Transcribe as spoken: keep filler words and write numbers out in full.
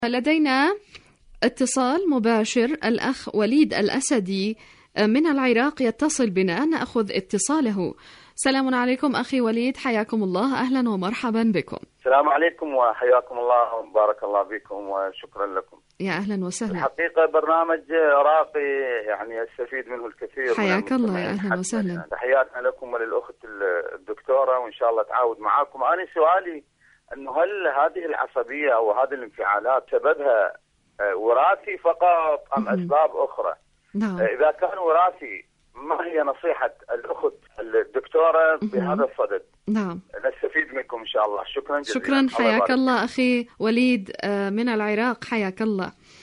لدينا اتصال مباشر، الأخ وليد الأسدي من العراق يتصل بنا، نأخذ اتصاله. سلام عليكم أخي وليد، حياكم الله، أهلا ومرحبا بكم. السلام عليكم وحياكم الله وبارك الله بكم وشكرا لكم. يا أهلا وسهلا. الحقيقة برنامج راقي يعني استفيد منه الكثير. حياك الله، يا أهلا وسهلا. تحياتنا لكم وللأخت الدكتورة، وإن شاء الله تعاود معاكم. أنا سؤالي أنه هل هذه العصبية أو هذه الانفعالات سببها وراثي فقط أم أسباب أخرى؟ نعم. إذا كان وراثي، ما هي نصيحة الأخت الدكتورة بهذا الصدد؟ نعم، نستفيد منكم إن شاء الله. شكرا جزيلا. شكرا، حياك الله أخي وليد من العراق، حياك الله.